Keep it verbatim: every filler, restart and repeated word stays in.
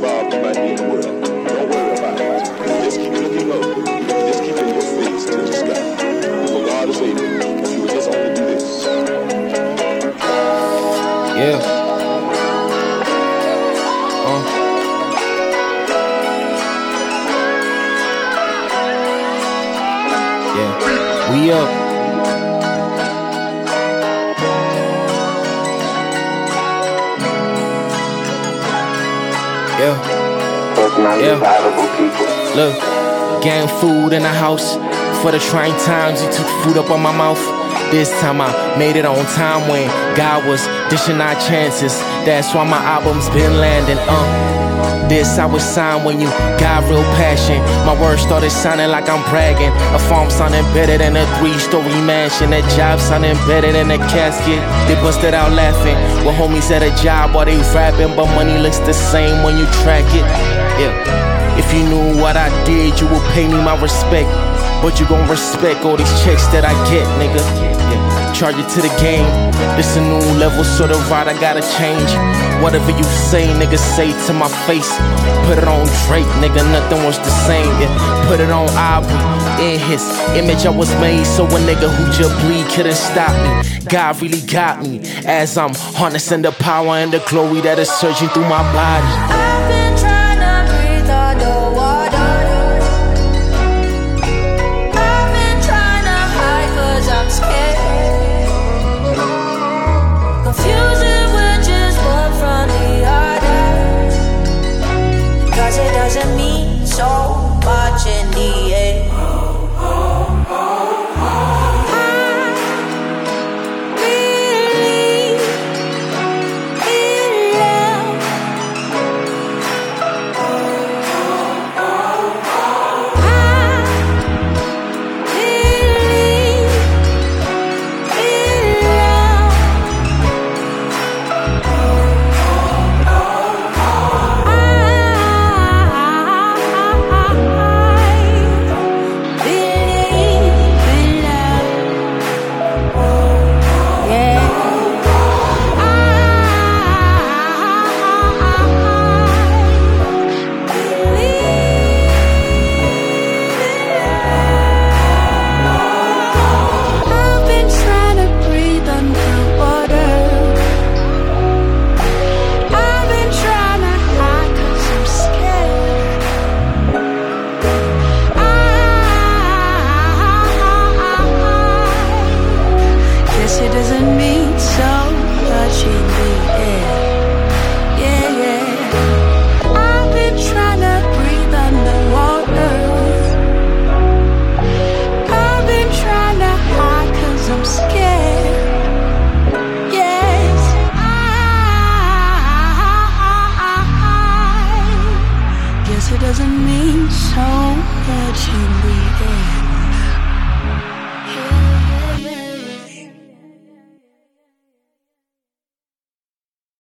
involved you might be in the world. Don't worry about it. Just keep looking low. Just keep it in your face to the sky. For God is able. If you would just only do this. Yeah. Uh. Yeah. We up. Yeah. Yeah. Look, gang food in the house. For the trying times, he took food up on my mouth. This time I made it on time when God was dishing our chances. That's why my album's been landing. Uh, this I was signed when you got real passion. My words started sounding like I'm bragging. A farm sounding better than a three-story mansion. A job sounding better than a casket. They busted out laughing with homies at a job while they rapping, but money looks the same when you track it. Yeah. If you knew what I did, you would pay me my respect. But you gon' respect all these checks that I get, nigga. Yeah. Charge it to the game. This a new level, so the ride I gotta change. Whatever you say, nigga, say to my face. Put it on Drake, nigga, nothing was the same. Yeah. Put it on Aubrey. In his image I was made, so a nigga who just bleed couldn't stop me. God really got me as I'm harnessing the power and the glory that is surging through my body.